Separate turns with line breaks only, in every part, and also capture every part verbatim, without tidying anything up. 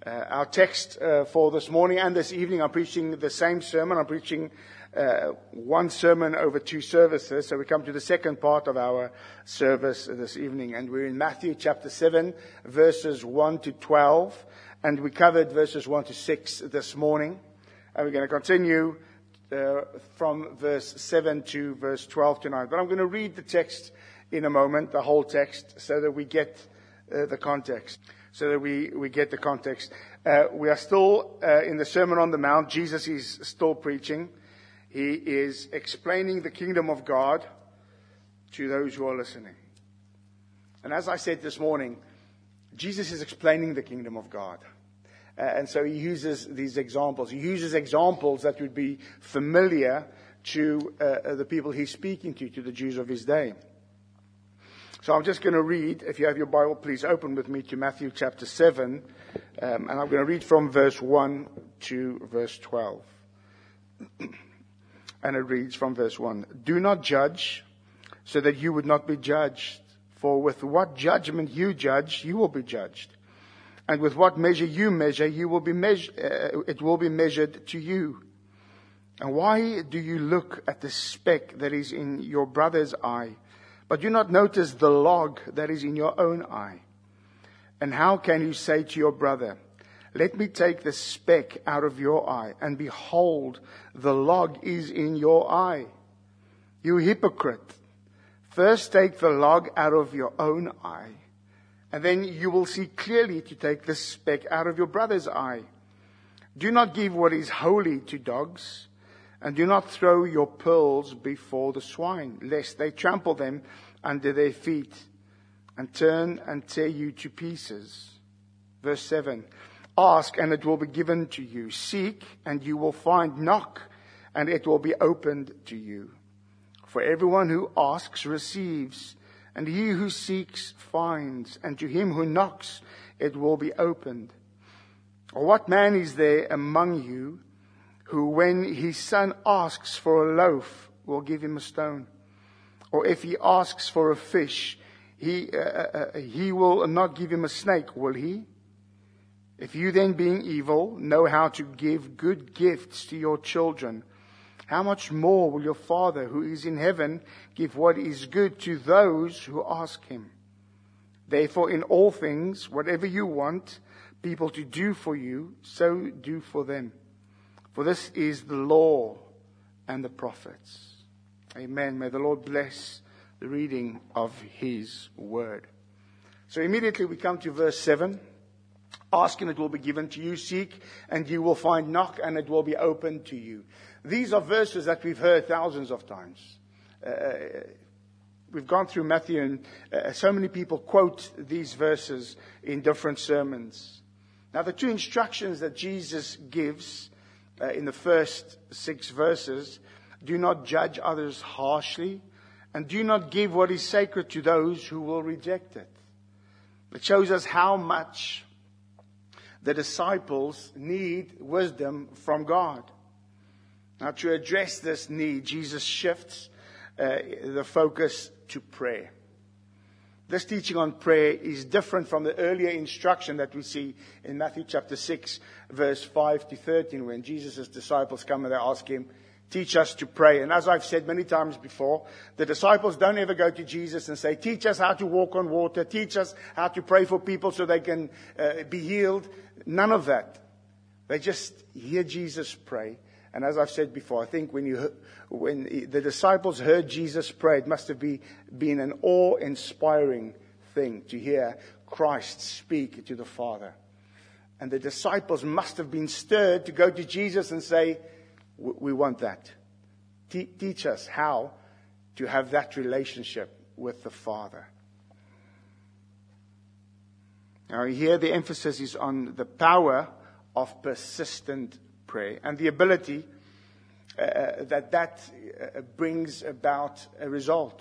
Uh, our text uh, for this morning and this evening, I'm preaching the same sermon. I'm preaching uh, one sermon over two services. So we come to the second part of our service this evening. And we're in Matthew chapter seven, verses one to twelve. And we covered verses one to six this morning. And we're going to continue uh, from verse seven to verse twelve tonight. But I'm going to read the text in a moment, the whole text, so that we get uh, the context. So that we, we get the context. Uh, we are still uh, in the Sermon on the Mount. Jesus is still preaching. He is explaining the kingdom of God to those who are listening. And as I said this morning, Jesus is explaining the kingdom of God. Uh, and so he uses these examples. He uses examples that would be familiar to uh, the people he's speaking to, to the Jews of his day. So I'm just going to read, if you have your Bible, please open with me to Matthew chapter seven. Um, and I'm going to read from verse one to verse twelve. And it reads from verse one. Do not judge, so that you would not be judged. For with what judgment you judge, you will be judged. And with what measure you measure, you will be measure, uh, it will be measured to you. And why do you look at the speck that is in your brother's eye, but do not notice the log that is in your own eye? And how can you say to your brother, let me take the speck out of your eye, and behold, the log is in your eye? You hypocrite! First take the log out of your own eye, and then you will see clearly to take the speck out of your brother's eye. Do not give what is holy to dogs, and do not throw your pearls before the swine, lest they trample them under their feet and turn and tear you to pieces. Verse seven. Ask, and it will be given to you. Seek, and you will find. Knock, and it will be opened to you. For everyone who asks receives, and he who seeks finds, and to him who knocks it will be opened. Or what man is there among you who, when his son asks for a loaf, will give him a stone? Or if he asks for a fish, he uh, uh, he will not give him a snake, will he? If you then, being evil, know how to give good gifts to your children, how much more will your Father who is in heaven give what is good to those who ask him? Therefore, in all things, whatever you want people to do for you, so do for them. For this is the law and the prophets. Amen. May the Lord bless the reading of his word. So immediately we come to verse seven. Ask and it will be given to you. Seek and you will find. Knock and it will be opened to you. These are verses that we've heard thousands of times. Uh, we've gone through Matthew and uh, so many people quote these verses in different sermons. Now the two instructions that Jesus gives Uh, in the first six verses, do not judge others harshly, and do not give what is sacred to those who will reject it. It shows us how much the disciples need wisdom from God. Now, to address this need, Jesus shifts uh, the focus to prayer. This teaching on prayer is different from the earlier instruction that we see in Matthew chapter six, verse five to thirteen, when Jesus' disciples come and they ask him, teach us to pray. And as I've said many times before, the disciples don't ever go to Jesus and say, teach us how to walk on water, teach us how to pray for people so they can uh, be healed. None of that. They just hear Jesus pray. And as I've said before, I think when you when the disciples heard Jesus pray, it must have be, been an awe-inspiring thing to hear Christ speak to the Father. And the disciples must have been stirred to go to Jesus and say, we want that. Te- teach us how to have that relationship with the Father. Now here the emphasis is on the power of persistent prayer and the ability uh, that that uh, brings about a result.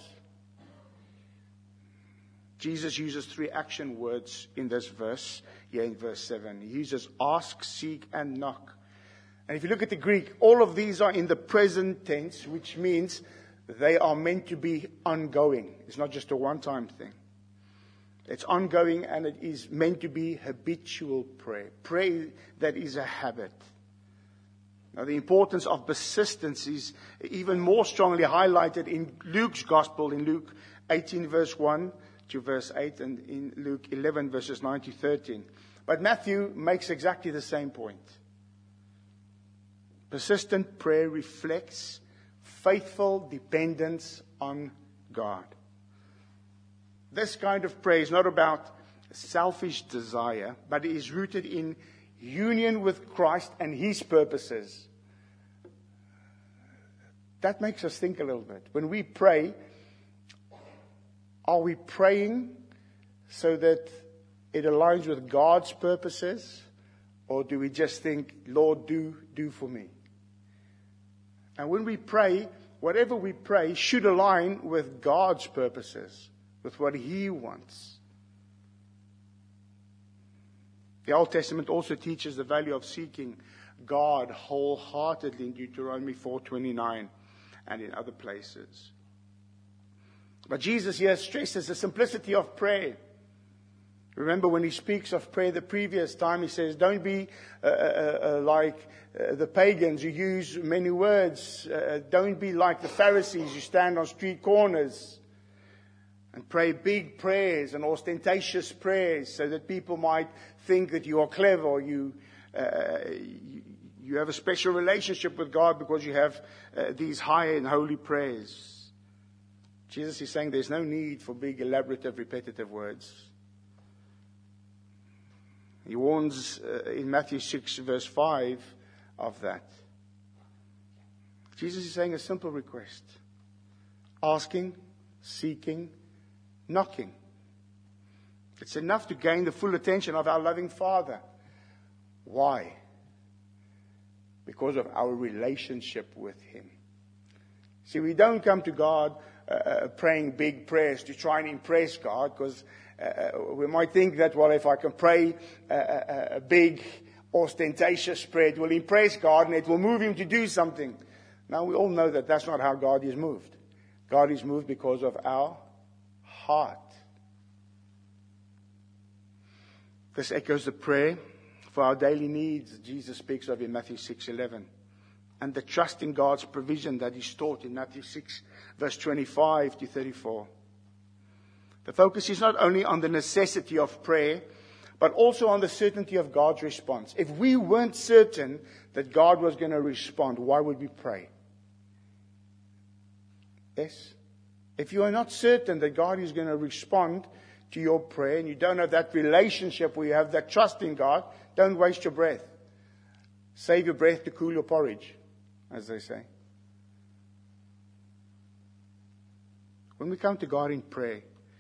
Jesus uses three action words in this verse, here in verse seven. He uses ask, seek, and knock. And if you look at the Greek, all of these are in the present tense, which means they are meant to be ongoing. It's not just a one-time thing. It's ongoing, and it is meant to be habitual prayer. Prayer that is a habit. Now, the importance of persistence is even more strongly highlighted in Luke's Gospel, in Luke eighteen, verse one to verse eight, and in Luke eleven, verses nine to thirteen. But Matthew makes exactly the same point. Persistent prayer reflects faithful dependence on God. This kind of prayer is not about selfish desire, but it is rooted in union with Christ and His purposes. That makes us think a little bit. When we pray, are we praying so that it aligns with God's purposes? Or do we just think, Lord, do, do for me? And when we pray, whatever we pray should align with God's purposes, with what He wants. The Old Testament also teaches the value of seeking God wholeheartedly in Deuteronomy four twenty-nine and in other places. But Jesus here stresses the simplicity of prayer. Remember when He speaks of prayer the previous time, He says, don't be uh, uh, uh, like uh, the pagans who use many words. Uh, don't be like the Pharisees who stand on street corners and pray big prayers and ostentatious prayers so that people might think that you are clever or you, uh, you, you have a special relationship with God because you have uh, these high and holy prayers. Jesus is saying there's no need for big, elaborate, repetitive words. He warns uh, in Matthew six, verse five of that. Jesus is saying a simple request. Asking, seeking, knocking. It's enough to gain the full attention of our loving Father. Why? Because of our relationship with Him. See, we don't come to God uh, praying big prayers to try and impress God, because uh, we might think that, well, if I can pray a, a big, ostentatious prayer, it will impress God and it will move Him to do something. Now, we all know that that's not how God is moved. God is moved because of our heart. This echoes the prayer for our daily needs Jesus speaks of in Matthew six eleven. And the trust in God's provision that is taught in Matthew six, verse twenty-five to thirty-four. The focus is not only on the necessity of prayer, but also on the certainty of God's response. If we weren't certain that God was going to respond, why would we pray? Yes? If you are not certain that God is going to respond to your prayer, and you don't have that relationship where you have that trust in God, don't waste your breath. Save your breath to cool your porridge, as they say. When we come to God in prayer,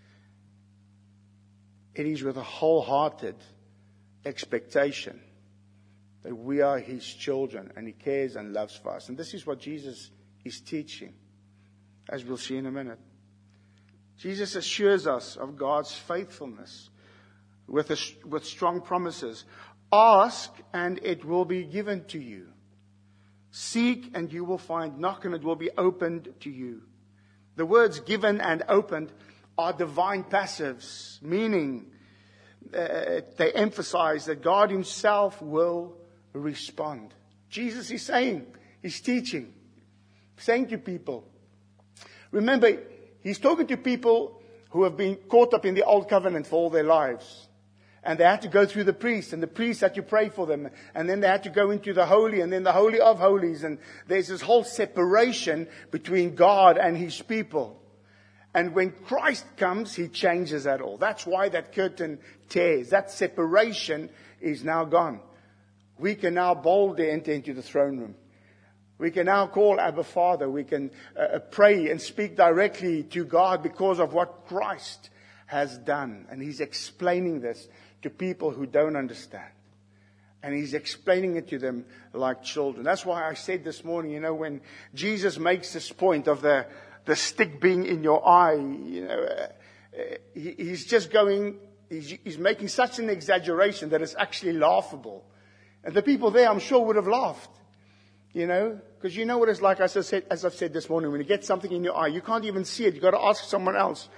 it is with a wholehearted expectation that we are His children and He cares and loves for us. And this is what Jesus is teaching, as we'll see in a minute. Jesus assures us of God's faithfulness with, a, with strong promises. Ask and it will be given to you. Seek and you will find. Knock and it will be opened to you. The words given and opened are divine passives, meaning uh, they emphasize that God Himself will respond. Jesus is saying, He's teaching, saying to people. Remember, He's talking to people who have been caught up in the old covenant for all their lives. And they had to go through the priest, and the priest had to pray for them. And then they had to go into the holy, and then the holy of holies. And there's this whole separation between God and His people. And when Christ comes, He changes that all. That's why that curtain tears. That separation is now gone. We can now boldly enter into the throne room. We can now call Abba Father. We can uh, pray and speak directly to God because of what Christ has done. And He's explaining this to people who don't understand. And He's explaining it to them like children. That's why I said this morning, you know, when Jesus makes this point of the, the stick being in your eye, you know, uh, he, he's just going, he's, he's making such an exaggeration that it's actually laughable. And the people there, I'm sure, would have laughed. You know, because you know what it's like, as I said, as I've said this morning, when you get something in your eye, you can't even see it. You've got to ask someone else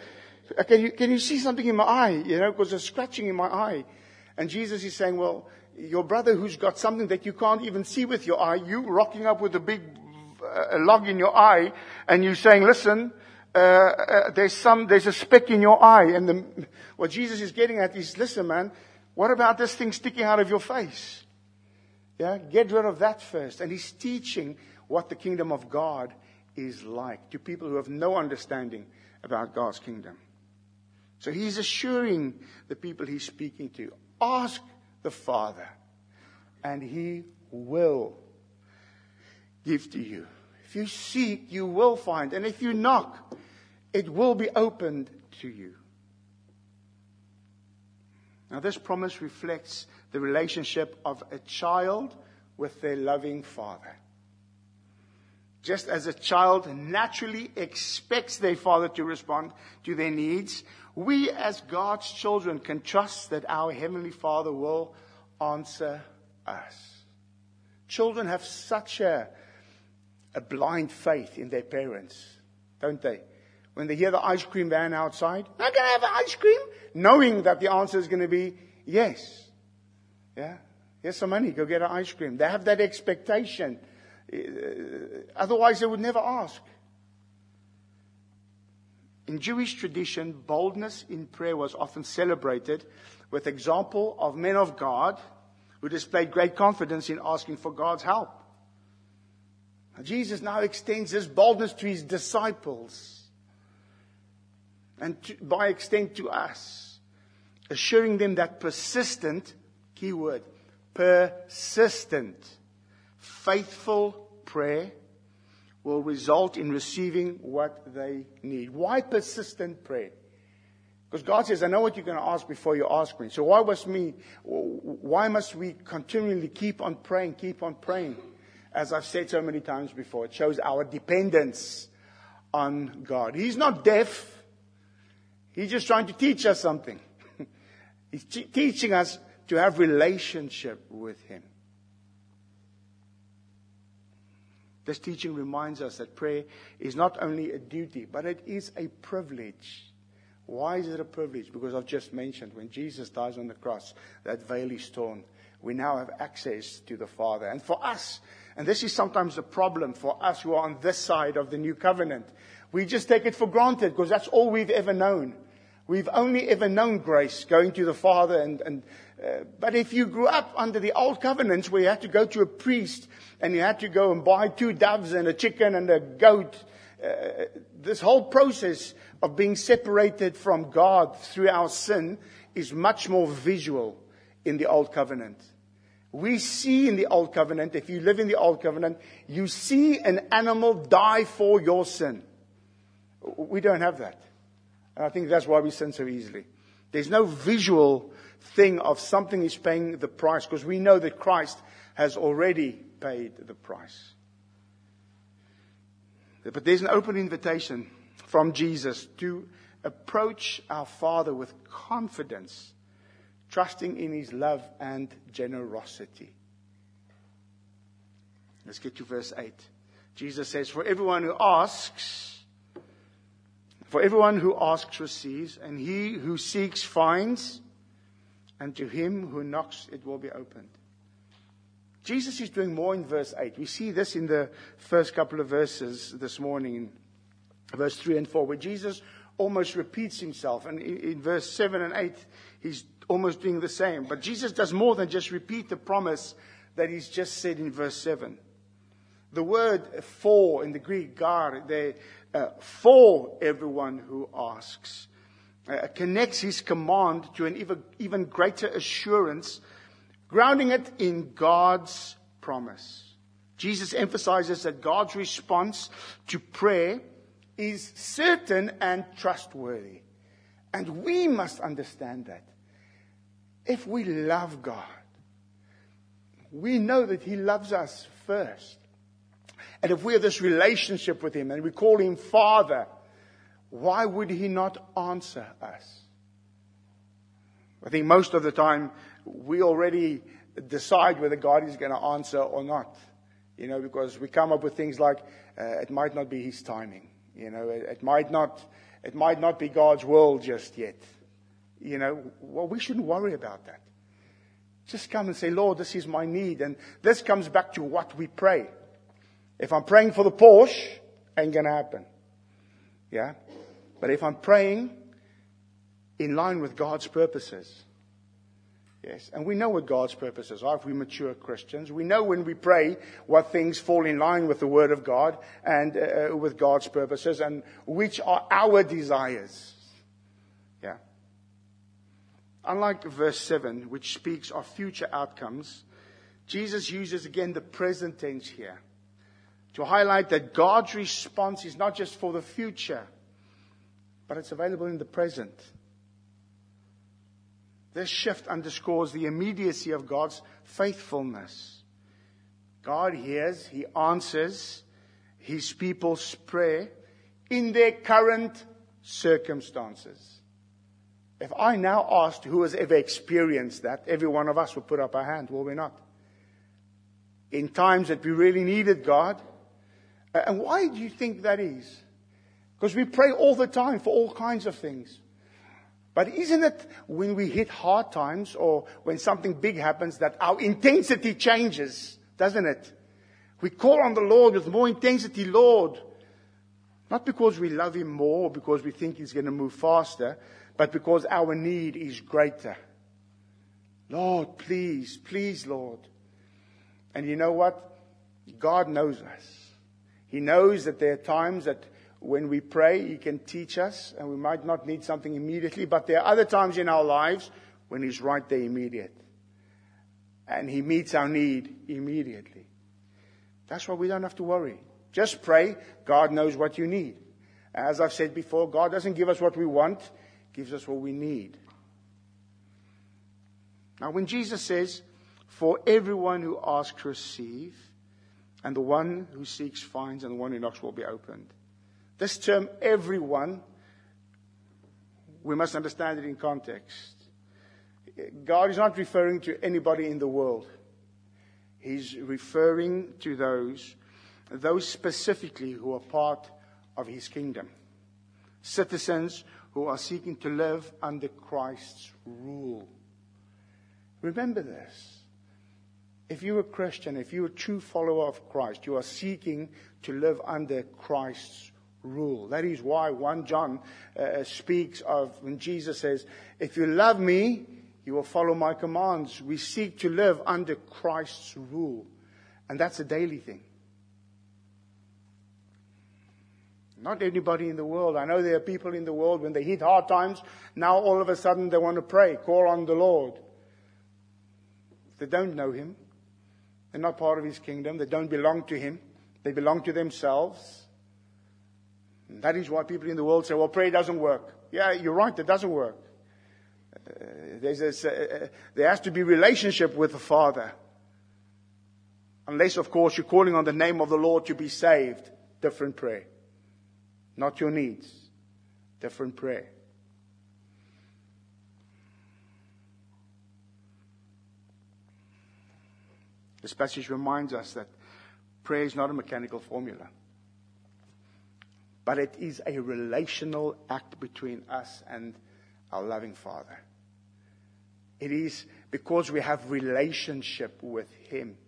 can you, can you see something in my eye? You know, because there's scratching in my eye. And Jesus is saying, well, your brother who's got something that you can't even see with your eye, you rocking up with a big uh, log in your eye, and you saying, listen, uh, uh, there's some, there's a speck in your eye. And the, what Jesus is getting at is, listen, man, what about this thing sticking out of your face? Yeah, get rid of that first. And he's teaching what the kingdom of God is like to people who have no understanding about God's kingdom. So he's assuring the people he's speaking to, ask the Father, and he will give to you. If you seek, you will find. And if you knock, it will be opened to you. Now, this promise reflects the relationship of a child with their loving father. Just as a child naturally expects their father to respond to their needs, we as God's children can trust that our Heavenly Father will answer us. Children have such a, a blind faith in their parents, don't they? When they hear the ice cream van outside, I'm going to have ice cream, knowing that the answer is going to be yes. Yeah, here's some money, go get an ice cream. They have that expectation. Otherwise, they would never ask. In Jewish tradition, boldness in prayer was often celebrated with example of men of God who displayed great confidence in asking for God's help. Jesus now extends this boldness to his disciples and to, by extent to us, assuring them that persistent, key word, persistent, faithful prayer will result in receiving what they need. Why persistent prayer? Because God says, I know what you're going to ask before you ask me. So why must me, why must we continually keep on praying, keep on praying? As I've said so many times before, it shows our dependence on God. He's not deaf. He's just trying to teach us something. He's t- teaching us to have relationship with him. This teaching reminds us that prayer is not only a duty, but it is a privilege. Why is it a privilege? Because I've just mentioned, when Jesus dies on the cross, that veil is torn. We now have access to the Father. And for us, and this is sometimes a problem for us who are on this side of the new covenant, we just take it for granted because that's all we've ever known. We've only ever known grace, going to the Father. and, and uh, But if you grew up under the old covenants where you had to go to a priest and you had to go and buy two doves and a chicken and a goat, uh, this whole process of being separated from God through our sin is much more visual in the old covenant. We see in the old covenant, if you live in the old covenant, you see an animal die for your sin. We don't have that. And I think that's why we sin so easily. There's no visual thing of something is paying the price, because we know that Christ has already paid the price. But there's an open invitation from Jesus to approach our Father with confidence, trusting in his love and generosity. Let's get to verse eight. Jesus says, For everyone who asks, For everyone who asks receives, and he who seeks finds, and to him who knocks it will be opened. Jesus is doing more in verse eight. We see this in the first couple of verses this morning, in verse three and four, where Jesus almost repeats himself. And in, in verse seven and eight, he's almost doing the same. But Jesus does more than just repeat the promise that he's just said in verse seven. The word for in the Greek, gar, there, uh, for everyone who asks, uh, connects his command to an even, even greater assurance, grounding it in God's promise. Jesus emphasizes that God's response to prayer is certain and trustworthy. And we must understand that. If we love God, we know that he loves us first. And if we have this relationship with him and we call him Father, why would he not answer us? I think most of the time we already decide whether God is going to answer or not. You know, because we come up with things like, uh, it might not be his timing. You know, it, it might not, It might not be God's will just yet. You know, well, we shouldn't worry about that. Just come and say, Lord, this is my need. And this comes back to what we pray. If I'm praying for the Porsche, ain't going to happen. Yeah? But if I'm praying in line with God's purposes, yes, and we know what God's purposes are if we mature Christians. We know when we pray what things fall in line with the Word of God and uh, with God's purposes and which are our desires. Yeah. Unlike verse seven, which speaks of future outcomes, Jesus uses again the present tense here to highlight that God's response is not just for the future, but it's available in the present. This shift underscores the immediacy of God's faithfulness. God hears, He answers His people's prayer in their current circumstances. If I now asked who has ever experienced that, every one of us would put up our hand, will we not? In times that we really needed God. And why do you think that is? Because we pray all the time for all kinds of things. But isn't it when we hit hard times or when something big happens that our intensity changes, doesn't it? We call on the Lord with more intensity, Lord. Not because we love Him more or because we think He's going to move faster, but because our need is greater. Lord, please, please, Lord. And you know what? God knows us. He knows that there are times that when we pray, He can teach us, and we might not need something immediately, but there are other times in our lives when He's right there immediate. And He meets our need immediately. That's why we don't have to worry. Just pray. God knows what you need. As I've said before, God doesn't give us what we want, He gives us what we need. Now when Jesus says, for everyone who asks receive, and the one who seeks finds, and the one who knocks will be opened. This term, everyone, we must understand it in context. God is not referring to anybody in the world. He's referring to those, those specifically who are part of His kingdom. Citizens who are seeking to live under Christ's rule. Remember this. If you're a Christian, if you're a true follower of Christ, you are seeking to live under Christ's rule. That is why First John uh, speaks of when Jesus says, if you love me, you will follow my commands. We seek to live under Christ's rule. And that's a daily thing. Not anybody in the world. I know there are people in the world, when they hit hard times, now all of a sudden they want to pray, call on the Lord. They don't know Him. They're not part of His kingdom. They don't belong to Him. They belong to themselves. And that is why people in the world say, well, prayer doesn't work. Yeah, you're right, it doesn't work. Uh, there's this, uh, there has to be relationship with the Father. Unless, of course, you're calling on the name of the Lord to be saved. Different prayer. Not your needs. Different prayer. This passage reminds us that prayer is not a mechanical formula, but it is a relational act between us and our loving Father. It is because we have relationship with Him.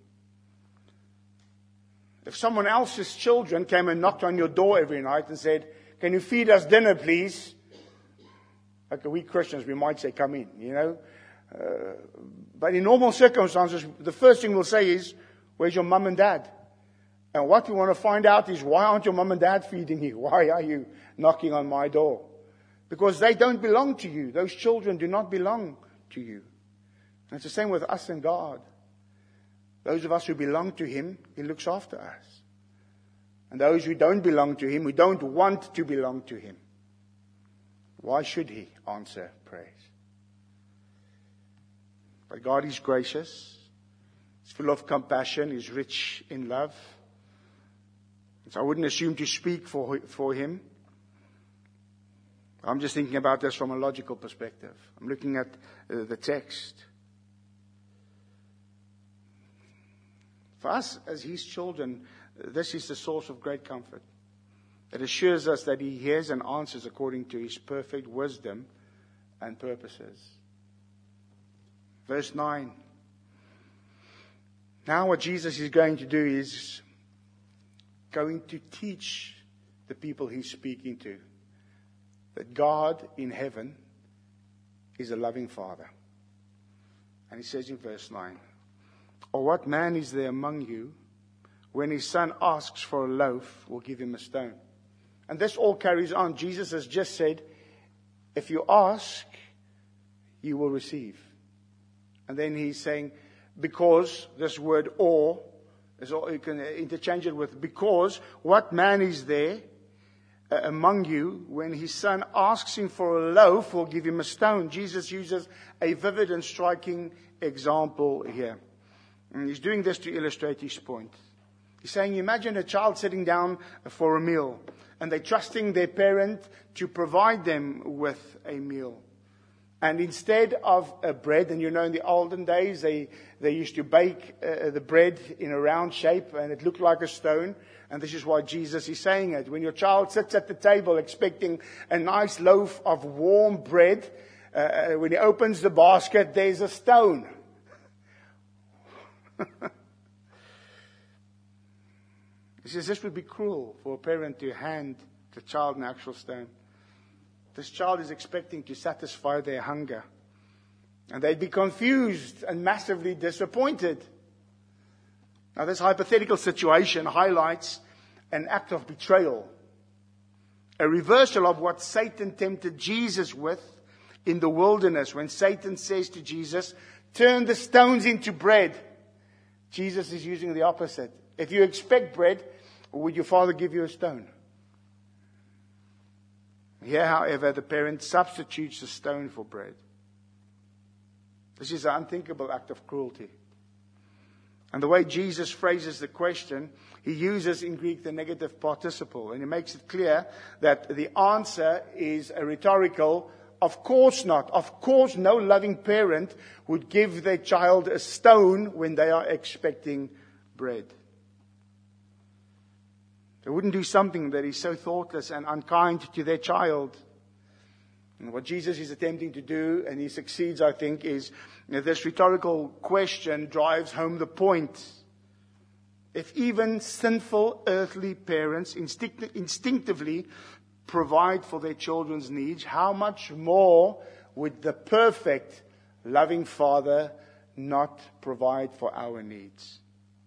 If someone else's children came and knocked on your door every night and said, can you feed us dinner, please? Like we Christians, we might say, come in, you know. Uh, but in normal circumstances, the first thing we'll say is, where's your mum and dad? And what we want to find out is, why aren't your mum and dad feeding you? Why are you knocking on my door? Because they don't belong to you. Those children do not belong to you. And it's the same with us and God. Those of us who belong to Him, He looks after us. And those who don't belong to Him, who don't want to belong to Him, why should He answer prayers? But God is gracious. He's full of compassion. He's rich in love. So I wouldn't assume to speak for, for Him. I'm just thinking about this from a logical perspective. I'm looking at uh, the text. For us as His children, this is the source of great comfort. It assures us that he hears and answers according to his perfect wisdom and purposes. Verse nine. Now what Jesus is going to do is going to teach the people he's speaking to that God in heaven is a loving Father. And he says in verse nine, or what man is there among you, when his son asks for a loaf, will give him a stone? And this all carries on. Jesus has just said, if you ask, you will receive. And then he's saying, because, this word or, is all, you can interchange it with because, what man is there uh, among you, when his son asks him for a loaf, will give him a stone? Jesus uses a vivid and striking example here. And he's doing this to illustrate his point. He's saying, imagine a child sitting down for a meal, and they're trusting their parent to provide them with a meal. And instead of a bread, and you know in the olden days, they, they used to bake uh, the bread in a round shape, and it looked like a stone. And this is why Jesus is saying it. When your child sits at the table expecting a nice loaf of warm bread, uh, when he opens the basket, there's a stone. He says this would be cruel for a parent to hand the child an actual stone. This child is expecting to satisfy their hunger. And they'd be confused and massively disappointed. Now, this hypothetical situation highlights an act of betrayal. A reversal of what Satan tempted Jesus with in the wilderness. When Satan says to Jesus, turn the stones into bread. Jesus is using the opposite. If you expect bread, would your father give you a stone? Here, however, the parent substitutes the stone for bread. This is an unthinkable act of cruelty. And the way Jesus phrases the question, he uses in Greek the negative participle. And he makes it clear that the answer is a rhetorical, of course not. Of course no loving parent would give their child a stone when they are expecting bread. They wouldn't do something that is so thoughtless and unkind to their child. And what Jesus is attempting to do, and he succeeds, I think, is you know, this rhetorical question drives home the point. If even sinful earthly parents instinct- instinctively provide for their children's needs, how much more would the perfect, loving Father not provide for our needs?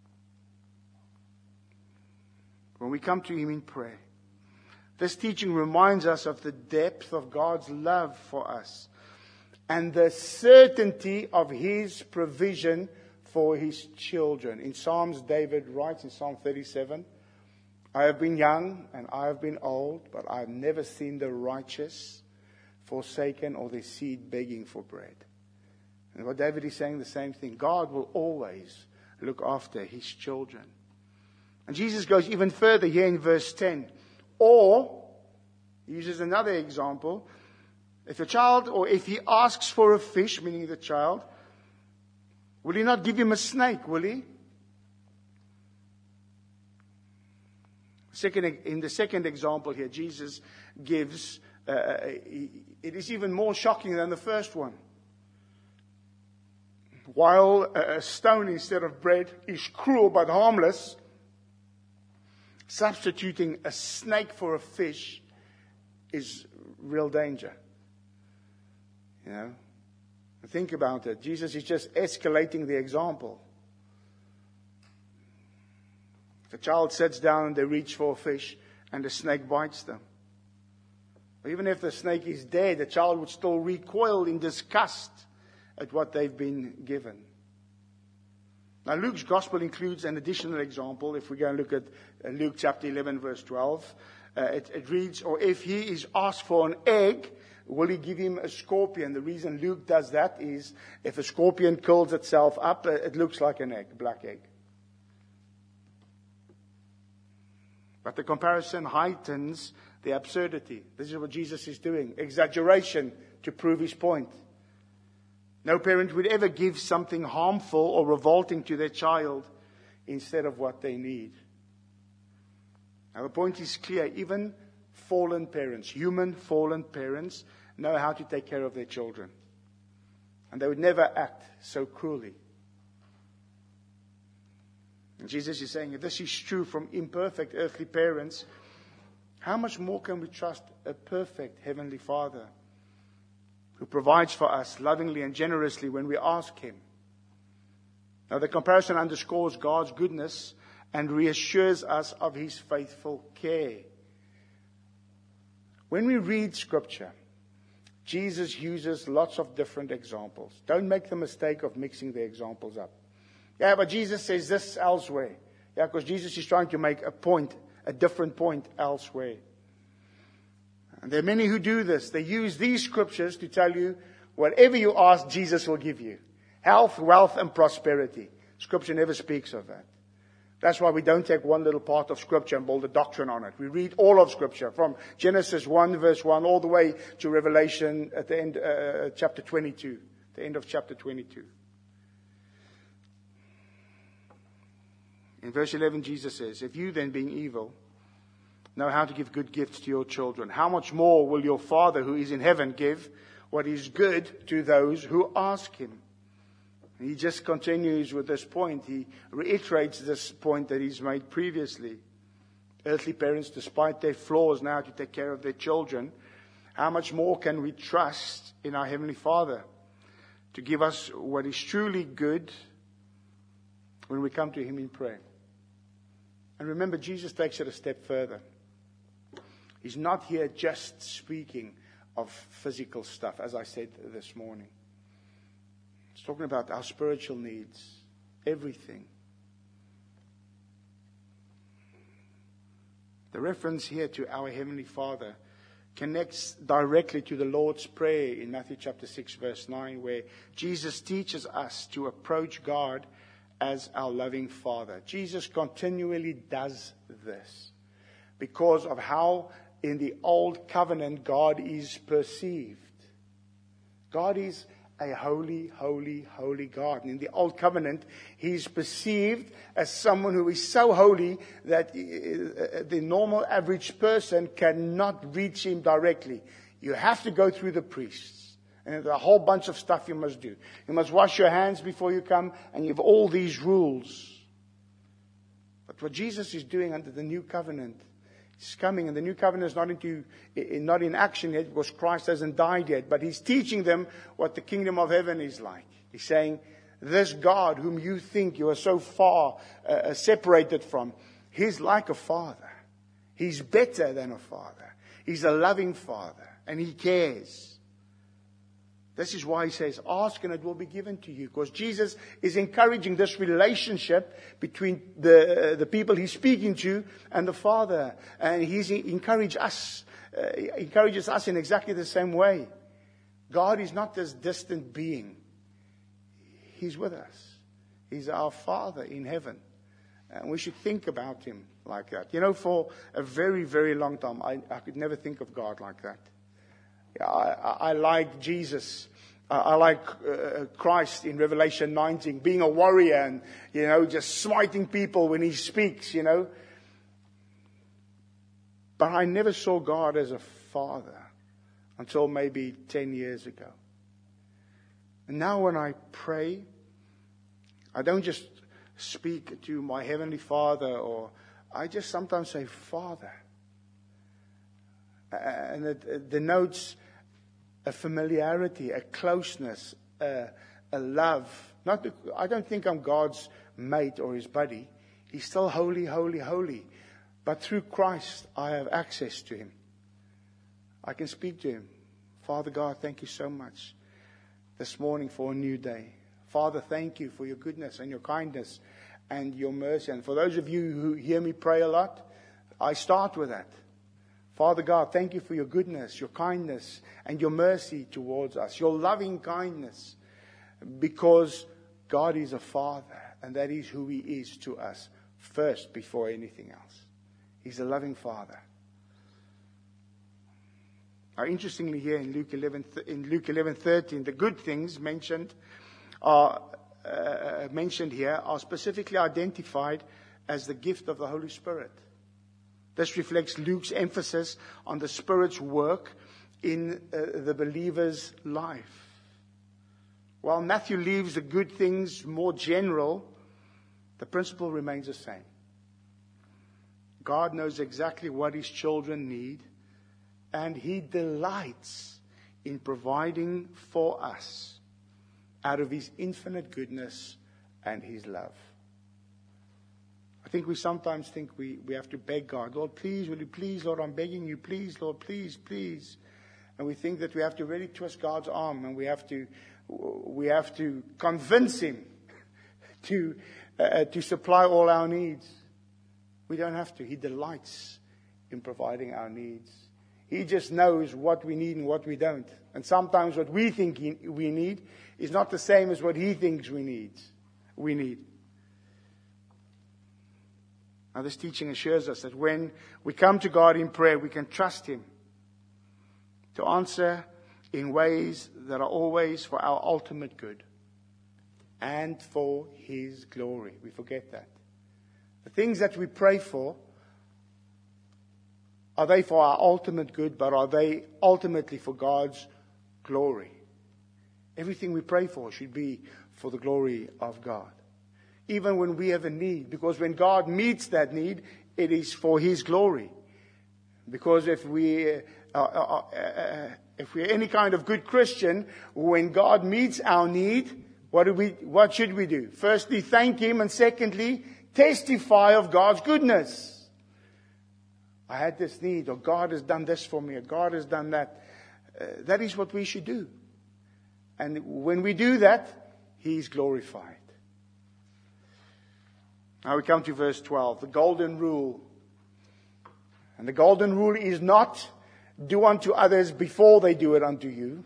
When we come to him in prayer, this teaching reminds us of the depth of God's love for us and the certainty of his provision for his children. In Psalms, David writes in Psalm thirty-seven, I have been young and I have been old, but I have never seen the righteous forsaken or their seed begging for bread. And what David is saying, the same thing. God will always look after his children. And Jesus goes even further here in verse ten. Or, he uses another example. If a child, or if he asks for a fish, meaning the child, will he not give him a snake, will he? Second, in the second example here, Jesus gives, uh, it is even more shocking than the first one. While a stone instead of bread is cruel but harmless, substituting a snake for a fish is real danger. You know? Think about it. Jesus is just escalating the example. The child sits down and they reach for a fish and the snake bites them. Even if the snake is dead, the child would still recoil in disgust at what they've been given. Now, Luke's gospel includes an additional example. If we go and look at Luke chapter eleven, verse twelve, uh, it, it reads, or if he is asked for an egg, will he give him a scorpion? The reason Luke does that is if a scorpion curls itself up, uh, it looks like an egg, a black egg. But the comparison heightens the absurdity. This is what Jesus is doing. Exaggeration to prove his point. No parent would ever give something harmful or revolting to their child instead of what they need. Now the point is clear. Even fallen parents, human fallen parents, know how to take care of their children. And they would never act so cruelly. And Jesus is saying, if this is true from imperfect earthly parents, how much more can we trust a perfect Heavenly Father who provides for us lovingly and generously when we ask Him? Now the comparison underscores God's goodness and reassures us of His faithful care. When we read Scripture, Jesus uses lots of different examples. Don't make the mistake of mixing the examples up. Yeah, but Jesus says this elsewhere. Yeah, because Jesus is trying to make a point, a different point elsewhere. And there are many who do this. They use these scriptures to tell you whatever you ask, Jesus will give you. Health, wealth, and prosperity. Scripture never speaks of that. That's why we don't take one little part of Scripture and build a doctrine on it. We read all of Scripture from Genesis one, verse one, all the way to Revelation at the end, uh, chapter twenty-two, the end of chapter twenty-two. In verse eleven, Jesus says, if you then, being evil, know how to give good gifts to your children, how much more will your Father who is in heaven give what is good to those who ask Him? He just continues with this point. He reiterates this point that he's made previously. Earthly parents, despite their flaws, know how to take care of their children. How much more can we trust in our Heavenly Father to give us what is truly good when we come to Him in prayer? And remember, Jesus takes it a step further. He's not here just speaking of physical stuff, as I said this morning. He's talking about our spiritual needs, everything. The reference here to our Heavenly Father connects directly to the Lord's Prayer in Matthew chapter six, verse nine, where Jesus teaches us to approach God as our loving Father. Jesus continually does this because of how in the Old Covenant God is perceived. God is a holy, holy, holy God. And in the Old Covenant, He's perceived as someone who is so holy that the normal average person cannot reach Him directly. You have to go through the priests. And there's a whole bunch of stuff you must do. You must wash your hands before you come, and you have all these rules. But what Jesus is doing under the New Covenant, He's coming, and the New Covenant is not into, not in action yet because Christ hasn't died yet. But He's teaching them what the kingdom of heaven is like. He's saying, this God whom you think you are so far uh, separated from, He's like a father. He's better than a father. He's a loving father, and He cares. This is why He says, ask and it will be given to you. Because Jesus is encouraging this relationship between the, uh, the people He's speaking to and the Father. And He's encouraged us, uh, encourages us in exactly the same way. God is not this distant being. He's with us. He's our Father in heaven. And we should think about Him like that. You know, for a very, very long time, I, I could never think of God like that. I, I, I like Jesus. I, I like uh, Christ in Revelation nineteen, being a warrior and, you know, just smiting people when He speaks, you know. But I never saw God as a father until maybe ten years ago. And now when I pray, I don't just speak to my Heavenly Father, or I just sometimes say, Father. And it denotes a familiarity, a closeness, a, a love. Not, I don't think I'm God's mate or His buddy. He's still holy, holy, holy. But through Christ, I have access to Him. I can speak to Him. Father God, thank you so much this morning for a new day. Father, thank you for your goodness and your kindness and your mercy. And for those of you who hear me pray a lot, I start with that. Father God, thank you for your goodness, your kindness, and your mercy towards us, your loving kindness, because God is a Father, and that is who He is to us first before anything else. He's a loving Father. Now, interestingly, here in Luke eleven, in Luke eleven thirteen, the good things mentioned are uh, mentioned here are specifically identified as the gift of the Holy Spirit. This reflects Luke's emphasis on the Spirit's work in uh, the believer's life. While Matthew leaves the good things more general, the principle remains the same. God knows exactly what His children need, and He delights in providing for us out of His infinite goodness and His love. I think we sometimes think we, we have to beg God, Lord, please, will you please, Lord, I'm begging you, please, Lord, please, please. And we think that we have to really twist God's arm, and we have to we have to convince Him to uh, to supply all our needs. We don't have to. He delights in providing our needs. He just knows what we need and what we don't. And sometimes what we think he, we need is not the same as what He thinks we need. We need. Now, this teaching assures us that when we come to God in prayer, we can trust Him to answer in ways that are always for our ultimate good and for His glory. We forget that. The things that we pray for, are they for our ultimate good, but are they ultimately for God's glory? Everything we pray for should be for the glory of God. Even when we have a need, because when God meets that need, it is for His glory. Because if we, uh, uh, uh, uh, if we're any kind of good Christian, when God meets our need, what do we, what should we do? Firstly, thank Him, and secondly, testify of God's goodness. I had this need, or God has done this for me, or God has done that. Uh, that is what we should do. And when we do that, He is glorified. Now we come to verse twelve, the golden rule. And the golden rule is not do unto others before they do it unto you.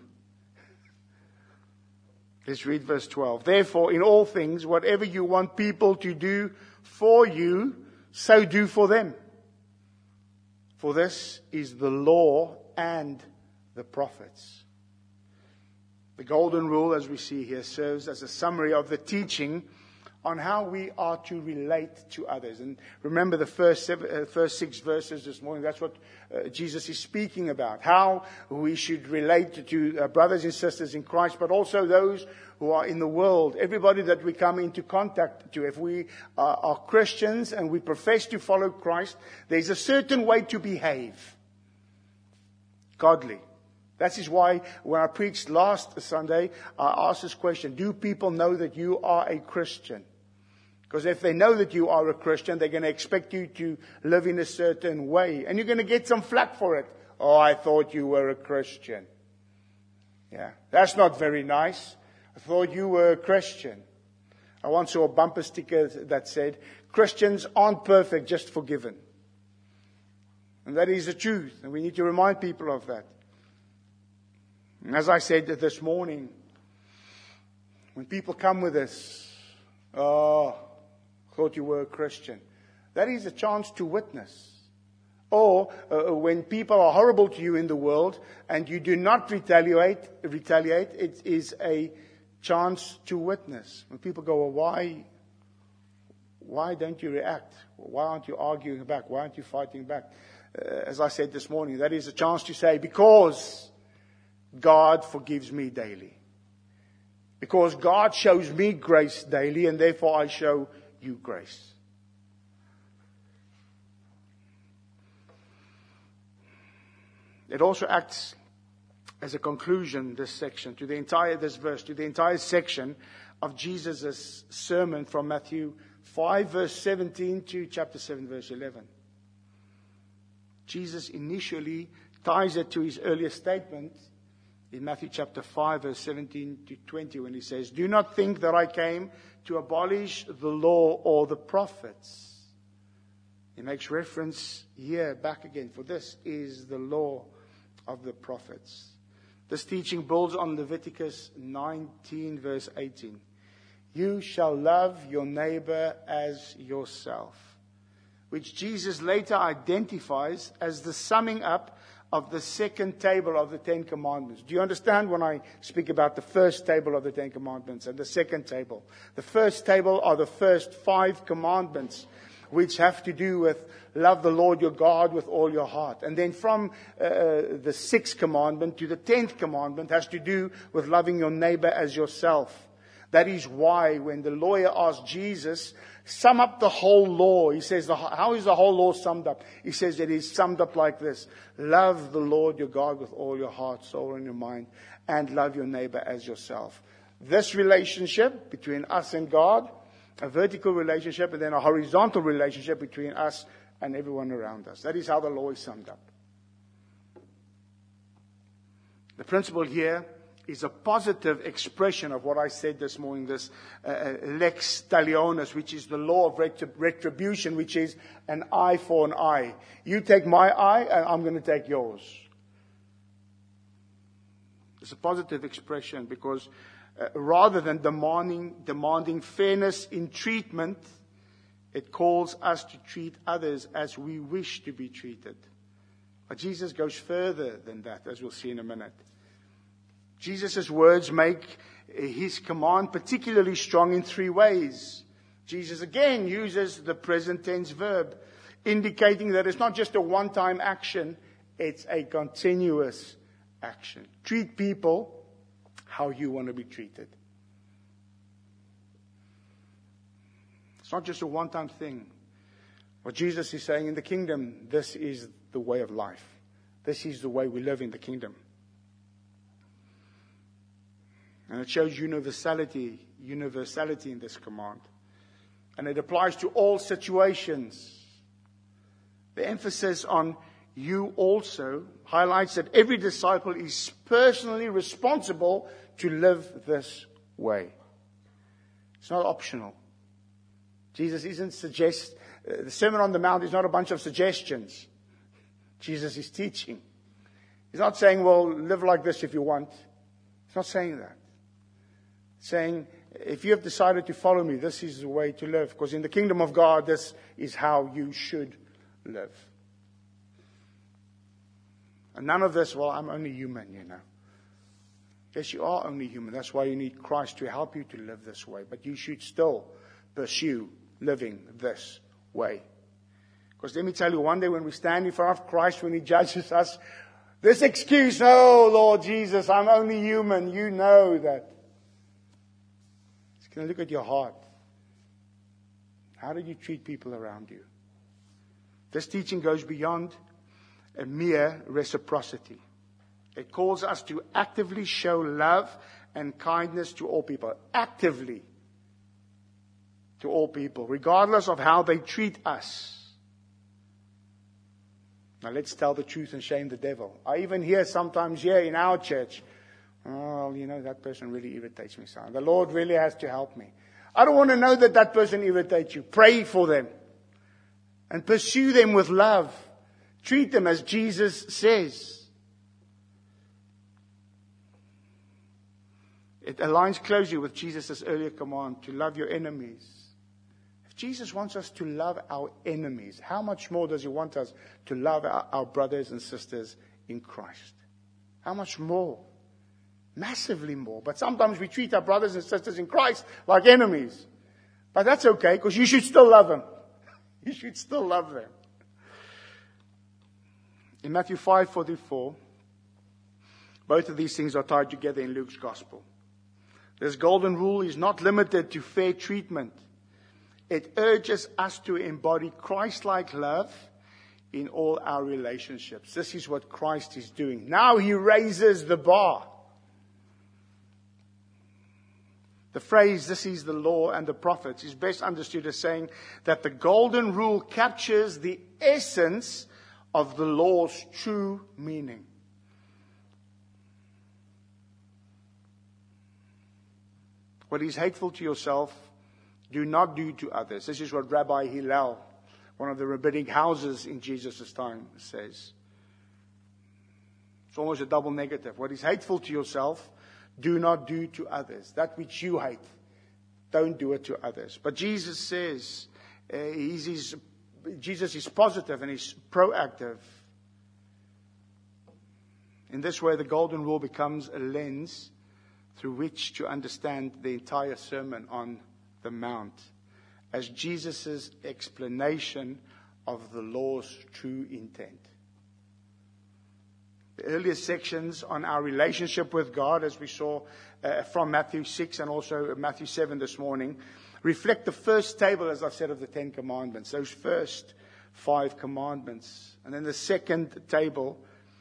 Let's read verse twelve. Therefore, in all things, whatever you want people to do for you, so do for them. For this is the law and the prophets. The golden rule, as we see here, serves as a summary of the teaching on how we are to relate to others. And remember the first seven, uh, first six verses this morning. That's what uh, Jesus is speaking about. How we should relate to, to uh, brothers and sisters in Christ, but also those who are in the world. Everybody that we come into contact to. If we are, are Christians and we profess to follow Christ, there's a certain way to behave. Godly. That is why when I preached last Sunday, I asked this question: do people know that you are a Christian? Because if they know that you are a Christian, they're going to expect you to live in a certain way. And you're going to get some flack for it. Oh, I thought you were a Christian. Yeah, that's not very nice. I thought you were a Christian. I once saw a bumper sticker that said, Christians aren't perfect, just forgiven. And that is the truth. And we need to remind people of that. And as I said this morning, when people come with this, oh, thought you were a Christian. That is a chance to witness. Or uh, when people are horrible to you in the world and you do not retaliate, retaliate, it is a chance to witness. When people go, well, why, why don't you react? Why aren't you arguing back? Why aren't you fighting back? Uh, as I said this morning, that is a chance to say, because God forgives me daily. Because God shows me grace daily, and therefore I show you grace. It also acts as a conclusion, this section, to the entire, this verse, to the entire section of Jesus' sermon from Matthew five, verse seventeen to chapter seven, verse eleven. Jesus initially ties it to his earlier statement in Matthew chapter five, verse seventeen to twenty, when he says, do not think that I came to abolish the law or the prophets. He makes reference here back again, for this is the law of the prophets. This teaching builds on Leviticus nineteen, verse eighteen. You shall love your neighbor as yourself, which Jesus later identifies as the summing up of the second table of the Ten Commandments. Do you understand when I speak about the first table of the Ten Commandments and the second table? The first table are the first five commandments. which have to do with love the Lord your God with all your heart. And then from uh, the sixth commandment to the tenth commandment has to do with loving your neighbor as yourself. That is why when the lawyer asked Jesus, sum up the whole law, he says, how is the whole law summed up? He says it is summed up like this: love the Lord your God with all your heart, soul, and your mind, and love your neighbor as yourself. This relationship between us and God, a vertical relationship, and then a horizontal relationship between us and everyone around us. That is how the law is summed up. The principle here is a positive expression of what I said this morning, this uh, lex talionis, which is the law of retribution, which is an eye for an eye. You take my eye, and I'm going to take yours. It's a positive expression because uh, rather than demanding, demanding fairness in treatment, it calls us to treat others as we wish to be treated. But Jesus goes further than that, as we'll see in a minute. Jesus' words make his command particularly strong in three ways. Jesus again uses the present tense verb, indicating that it's not just a one-time action, it's a continuous action. Treat people how you want to be treated. It's not just a one-time thing. What Jesus is saying in the kingdom, this is the way of life. This is the way we live in the kingdom. And it shows universality, universality in this command. And it applies to all situations. The emphasis on you also highlights that every disciple is personally responsible to live this way. It's not optional. Jesus isn't suggest, uh, the Sermon on the Mount is not a bunch of suggestions. Jesus is teaching. He's not saying, well, live like this if you want. He's not saying that. Saying, if you have decided to follow me, this is the way to live. Because in the kingdom of God, this is how you should live. And none of this, well, I'm only human, you know. Yes, you are only human. That's why you need Christ to help you to live this way. But you should still pursue living this way. Because let me tell you, one day when we stand in front of Christ, when He judges us, this excuse, oh, Lord Jesus, I'm only human. You know that. Can I look at your heart? How did you treat people around you? This teaching goes beyond a mere reciprocity. It calls us to actively show love and kindness to all people. Actively to all people, regardless of how they treat us. Now let's tell the truth and shame the devil. I even hear sometimes here in our church, oh, you know, that person really irritates me, son. The Lord really has to help me. I don't want to know that that person irritates you. Pray for them. And pursue them with love. Treat them as Jesus says. It aligns closely with Jesus' earlier command to love your enemies. If Jesus wants us to love our enemies, how much more does He want us to love our, our brothers and sisters in Christ? How much more? Massively more. But sometimes we treat our brothers and sisters in Christ like enemies. But that's okay, because you should still love them. You should still love them. In Matthew five forty-four, both of these things are tied together in Luke's gospel. This golden rule is not limited to fair treatment. It urges us to embody Christ-like love in all our relationships. This is what Christ is doing. Now He raises the bar. The phrase, this is the law and the prophets, is best understood as saying that the golden rule captures the essence of the law's true meaning. What is hateful to yourself, do not do to others. This is what Rabbi Hillel, one of the rabbinic houses in Jesus' time, says. It's almost a double negative. What is hateful to yourself, do not do to others. That which you hate, don't do it to others. But Jesus says, uh, he's, he's, Jesus is positive and He's proactive. In this way, the golden rule becomes a lens through which to understand the entire Sermon on the Mount. as Jesus' explanation of the law's true intent. The earlier sections on our relationship with God, as we saw uh, from Matthew six and also Matthew seven this morning, reflect the first table, as I said, of the Ten Commandments, those first five commandments. And then the second table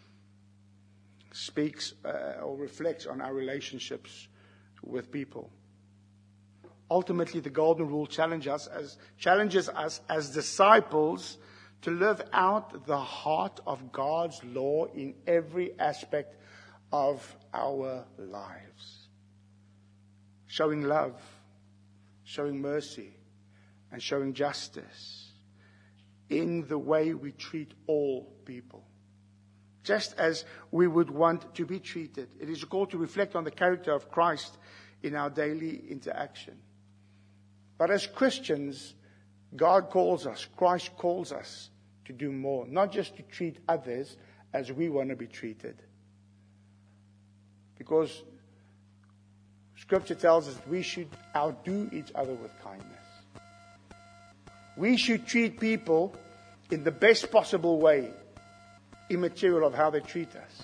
speaks uh, or reflects on our relationships with people. Ultimately, the Golden Rule challenges us as, challenges us as disciples to live out the heart of God's law in every aspect of our lives. Showing love, showing mercy, and showing justice in the way we treat all people, just as we would want to be treated. It is a call to reflect on the character of Christ in our daily interaction. But as Christians, God calls us, Christ calls us to do more, not just to treat others as we want to be treated. Because Scripture tells us that we should outdo each other with kindness. We should treat people in the best possible way, immaterial of how they treat us.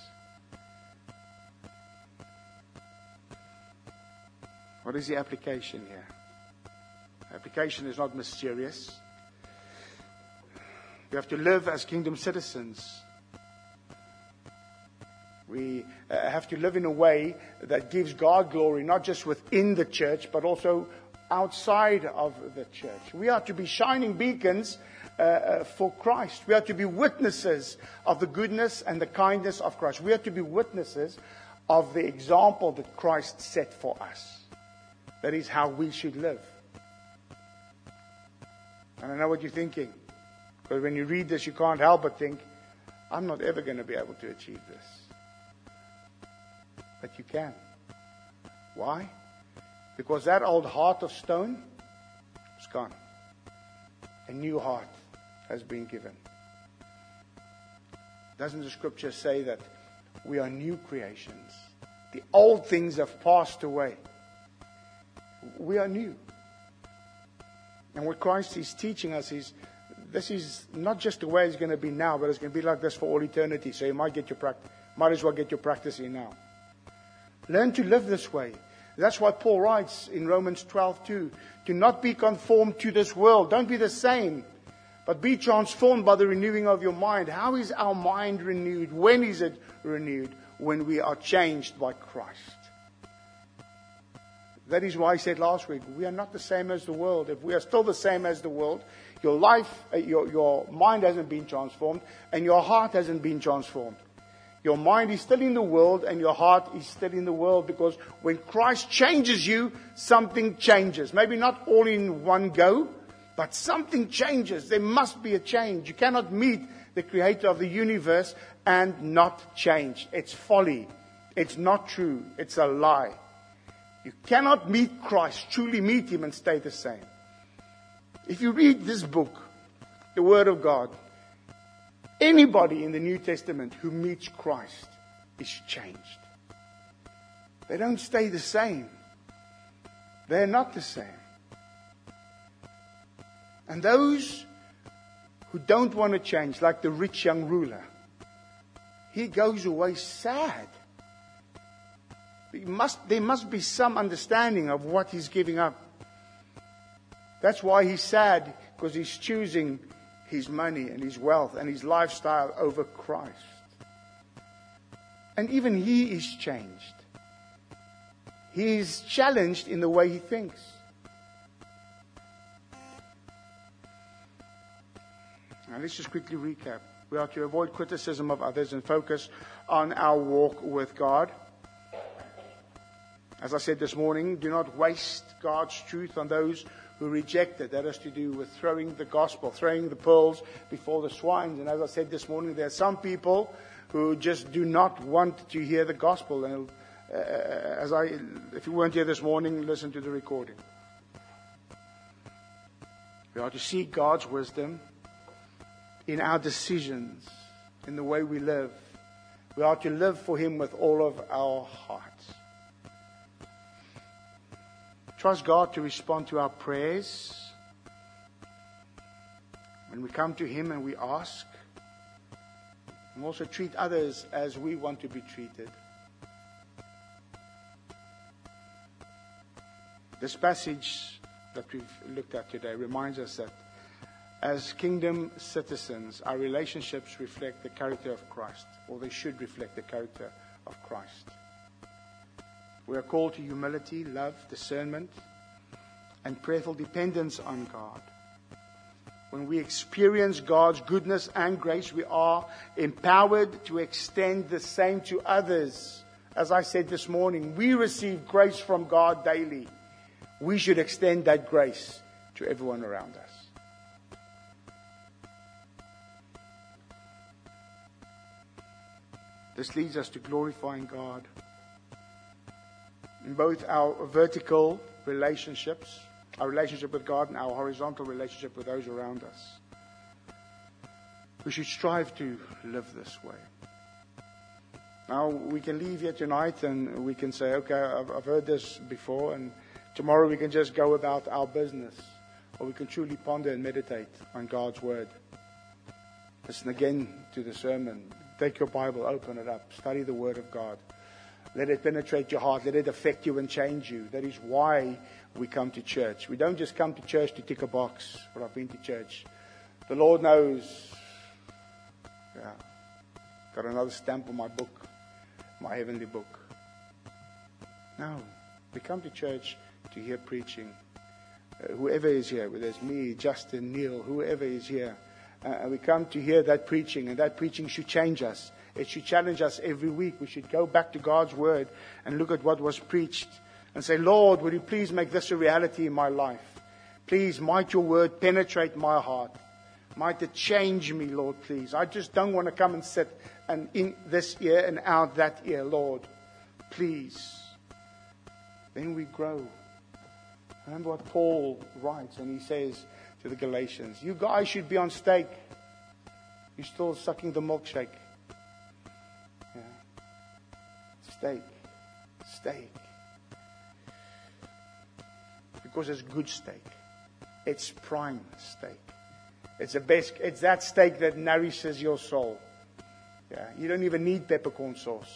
What is the application here? Application is not mysterious. We have to live as kingdom citizens. We uh, have to live in a way that gives God glory, not just within the church, but also outside of the church. We are to be shining beacons uh, uh, for Christ. We are to be witnesses of the goodness and the kindness of Christ. We are to be witnesses of the example that Christ set for us. That is how we should live. And I know what you're thinking. Because when you read this, you can't help but think, I'm not ever going to be able to achieve this. But you can. Why? Because that old heart of stone is gone. A new heart has been given. Doesn't the Scripture say that we are new creations? The old things have passed away. We are new. And what Christ is teaching us is, this is not just the way it's going to be now, but it's going to be like this for all eternity. So you might get your practice, might as well get your practice in now. Learn to live this way. That's why Paul writes in Romans twelve two, do not be conformed to this world. Don't be the same, but be transformed by the renewing of your mind. How is our mind renewed? When is it renewed? When we are changed by Christ. That is why I said last week, we are not the same as the world. If we are still the same as the world, your life, your, your mind hasn't been transformed, and your heart hasn't been transformed. Your mind is still in the world, and your heart is still in the world, because when Christ changes you, something changes. Maybe not all in one go, but something changes. There must be a change. You cannot meet the Creator of the universe and not change. It's folly. It's not true. It's a lie. You cannot meet Christ, truly meet Him, and stay the same. If you read this book, the Word of God, anybody in the New Testament who meets Christ is changed. They don't stay the same. They're not the same. And those who don't want to change, like the rich young ruler, he goes away sad. He must, there must be some understanding of what he's giving up. That's why he's sad, because he's choosing his money and his wealth and his lifestyle over Christ. And even he is changed. He is challenged in the way he thinks. Now let's just quickly recap. We are to avoid criticism of others and focus on our walk with God. As I said this morning, do not waste God's truth on those who reject it. That has to do with throwing the gospel, throwing the pearls before the swines. And as I said this morning, there are some people who just do not want to hear the gospel. And uh, as I, if you weren't here this morning, listen to the recording. We are to seek God's wisdom in our decisions, in the way we live. We are to live for Him with all of our hearts. Trust God to respond to our prayers When we come to Him and we ask, and also treat others as we want to be treated. This passage that we've looked at today reminds us that as kingdom citizens, our relationships reflect the character of Christ, or they should reflect the character of Christ. We are called to humility, love, discernment, and prayerful dependence on God. When we experience God's goodness and grace, we are empowered to extend the same to others. As I said this morning, we receive grace from God daily. We should extend that grace to everyone around us. This leads us to glorifying God in both our vertical relationships, our relationship with God, and our horizontal relationship with those around us. We should strive to live this way. Now, we can leave here tonight and we can say, okay, I've, I've heard this before, and tomorrow we can just go about our business. Or we can truly ponder and meditate on God's Word. Listen again to the sermon. Take your Bible, open it up, study the Word of God. Let it penetrate your heart. Let it affect you and change you. That is why we come to church. We don't just come to church to tick a box. But I've been to church. The Lord knows. Yeah, got another stamp on my book, my heavenly book. No, we come to church to hear preaching. Uh, whoever is here, whether it's me, Justin, Neil, whoever is here. Uh, we come to hear that preaching, and that preaching should change us. It should challenge us every week. We should go back to God's Word and look at what was preached and say, Lord, would you please make this a reality in my life? Please, might your Word penetrate my heart. Might it change me, Lord, please. I just don't want to come and sit and in this ear and out that ear, Lord. Please. Then we grow. Remember what Paul writes, and he says to the Galatians, you guys should be on steak. You're still sucking the milkshake. Yeah. Steak. Steak. Because it's good steak. It's prime steak. It's the best. It's that steak that nourishes your soul. Yeah. You don't even need peppercorn sauce.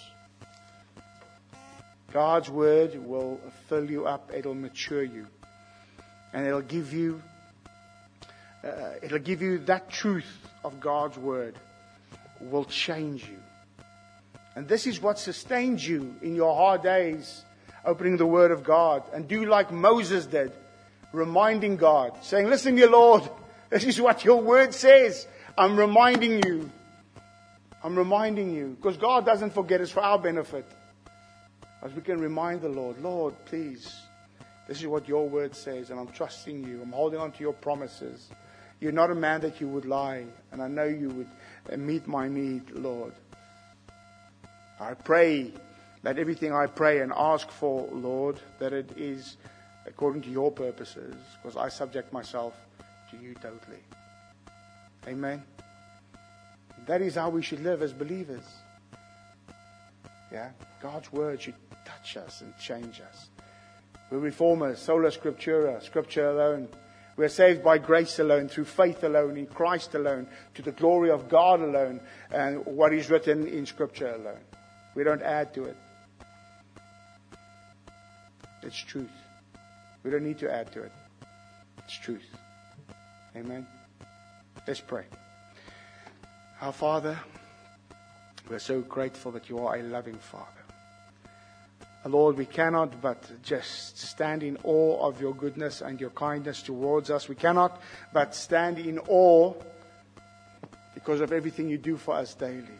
God's Word will fill you up. It'll mature you. And it'll give you Uh, it'll give you that truth of God's Word will change you. And this is what sustains you in your hard days, opening the Word of God. And do like Moses did, reminding God, saying, listen, dear Lord, this is what your Word says. I'm reminding you. I'm reminding you. Because God doesn't forget, it's for our benefit. As we can remind the Lord, Lord, please, this is what your Word says, and I'm trusting you. I'm holding on to your promises. You're not a man that you would lie, and I know you would meet my need, Lord. I pray that everything I pray and ask for, Lord, that it is according to your purposes, because I subject myself to you totally. Amen. That is how we should live as believers. Yeah, God's Word should touch us and change us. We're reformers, sola scriptura, Scripture alone. We're saved by grace alone, through faith alone, in Christ alone, to the glory of God alone, and what is written in Scripture alone. We don't add to it. It's truth. We don't need to add to it. It's truth. Amen. Let's pray. Our Father, we're so grateful that you are a loving Father. Lord, we cannot but just stand in awe of your goodness and your kindness towards us. We cannot but stand in awe because of everything you do for us daily.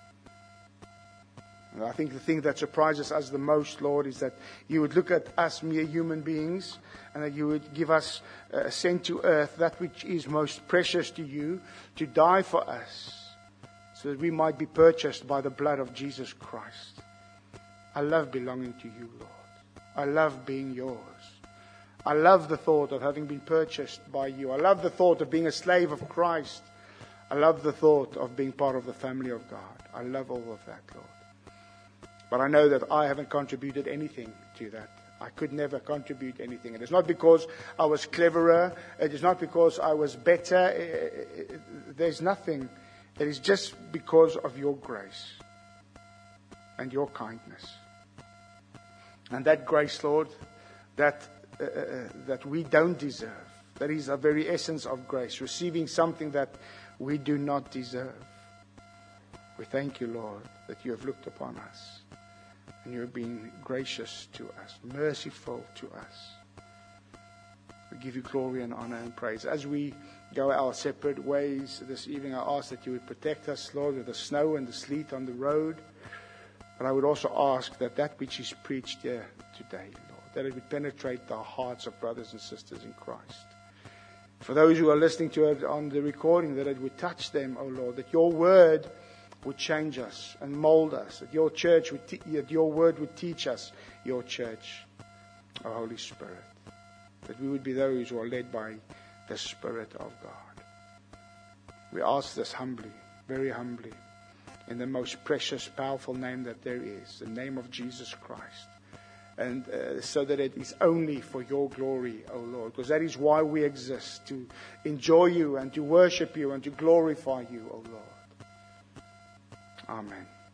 And I think the thing that surprises us the most, Lord, is that you would look at us mere human beings and that you would give us uh, sent to earth that which is most precious to you to die for us so that we might be purchased by the blood of Jesus Christ. I love belonging to you, Lord. I love being yours. I love the thought of having been purchased by you. I love the thought of being a slave of Christ. I love the thought of being part of the family of God. I love all of that, Lord. But I know that I haven't contributed anything to that. I could never contribute anything. It is not because I was cleverer. It is not because I was better. There's nothing. It is just because of your grace and your kindness. And that grace, Lord, that uh, that we don't deserve. That is the very essence of grace, receiving something that we do not deserve. We thank you, Lord, that you have looked upon us and you have been gracious to us, merciful to us. We give you glory and honor and praise. As we go our separate ways this evening, I ask that you would protect us, Lord, with the snow and the sleet on the road. But I would also ask that that which is preached here today, Lord, that it would penetrate the hearts of brothers and sisters in Christ. For those who are listening to it on the recording, that it would touch them, O Lord, that your word would change us and mold us, that your church would, te- that your word would teach us, your church, O Holy Spirit, that we would be those who are led by the Spirit of God. We ask this humbly, very humbly, in the most precious, powerful name that there is, the name of Jesus Christ. And uh, so that it is only for your glory, O Lord, because that is why we exist, to enjoy you and to worship you and to glorify you, O Lord. Amen.